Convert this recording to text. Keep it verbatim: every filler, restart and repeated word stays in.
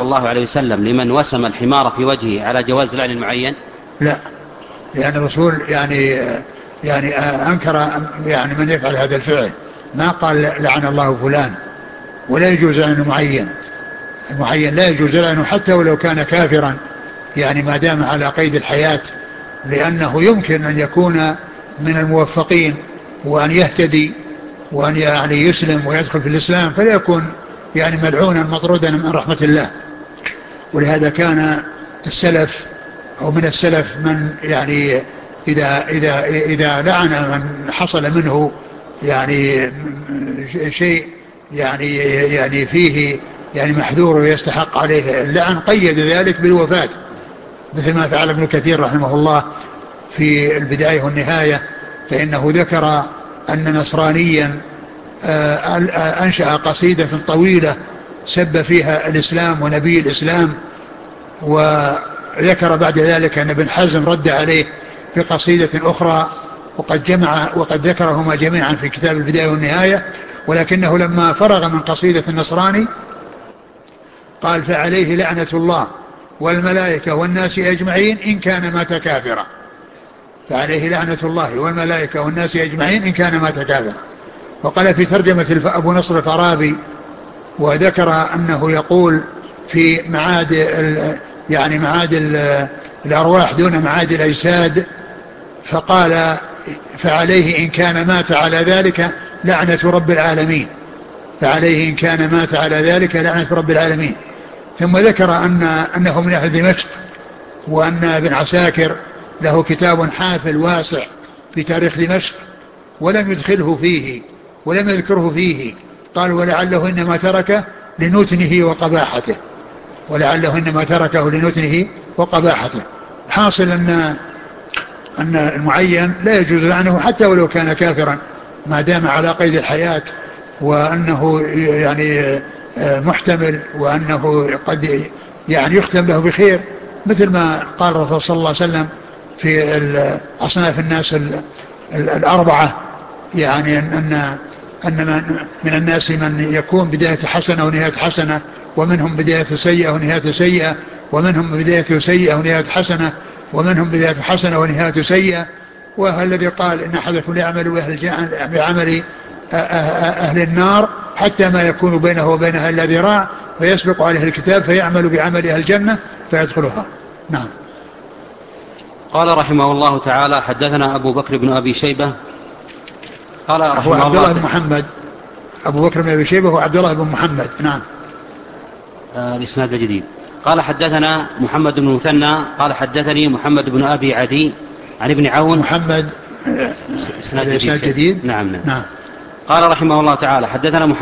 الله عليه وسلم لمن وسم الحمار في وجهه على جواز لعن المعين؟ لا، لأن الرسول يعني يعني أنكر يعني من يفعل هذا الفعل، ما قال لعن الله فلان، ولا يجوز لعن المعين. المعين لا يجوز لعنه حتى ولو كان كافرا، يعني ما دام على قيد الحياة، لأنه يمكن أن يكون من الموفقين وأن يهتدي وأن يعني يسلم ويدخل في الإسلام، فلا يكون يعني ملعونا مطرودا من رحمة الله. ولهذا كان السلف أو من السلف من يعني إذا, إذا, إذا لعن من حصل منه يعني شيء يعني يعني فيه يعني محذور ويستحق عليه اللعن، قيد ذلك بالوفاة، مثل ما فعل ابن كثير رحمه الله في البداية والنهاية، فإنه ذكر أن نصرانيا أنشأ قصيدة طويلة سب فيها الإسلام ونبي الإسلام، وذكر بعد ذلك أن ابن حزم رد عليه في قصيدة أخرى، وقد جمع وقد ذكرهما جميعا في كتاب البداية والنهاية. ولكنه لما فرغ من قصيدة النصراني قال: فعليه لعنة الله والملائكة والناس أجمعين إن كان مات كافرا. فعليه لعنة الله والملائكة والناس أجمعين إن كان مات كافرا. وقال في ترجمة أبو نصر الفارابي، وذكر أنه يقول في معاد يعني معاد الأرواح دون معاد الأجساد، فقال: فعليه إن كان مات على ذلك لعنة رب العالمين. فعليه إن كان مات على ذلك لعنة رب العالمين. ثم ذكر أن أنه من أهل دمشق، وأن ابن عساكر له كتاب حافل واسع في تاريخ دمشق ولم يدخله فيه ولم يذكره فيه. قال: ولعله إنما تركه لنتنه وقباحته ولعله إنما تركه لنتنه وقباحته. حاصل أن أن المعين لا يجوز لعنه حتى ولو كان كافرا ما دام على قيد الحياة، وأنه يعني محتمل، وأنه قد يعني يختم له بخير، مثل ما قال الرسول صلى الله عليه وسلم في أصناف الناس الأربعة، يعني أن أن من الناس من يكون بداية حسنة ونهاية حسنة، ومنهم بداية سيئة ونهاية سيئة، ومنهم بداية سيئة ونهاية حسنة، ومنهم بداية حسنة ونهاية سيئة. والذي قال إن أحدكم يعمل بعمل أهل النار حتى ما يكون بينه وبينها إلا ذراع فيسبق عليه الكتاب فيعمل بعمل أهل الجنة فيدخلها. نعم. قال رحمه الله تعالى: حدثنا أبو بكر بن أبي شيبة قال هو رحمه عبد الله الله بن محمد. أبو بكر بن أبي شيبة هو عبد الله بن محمد. نعم. آه الإسناد الجديد. قال: حدثنا محمد بن مثنى قال حدثني محمد بن أبي عدي عن ابن عون. محمد. إسناد هذا إسناد جديد. جديد. نعم نعم. نعم. قال رحمه الله تعالى: حدثنا محمد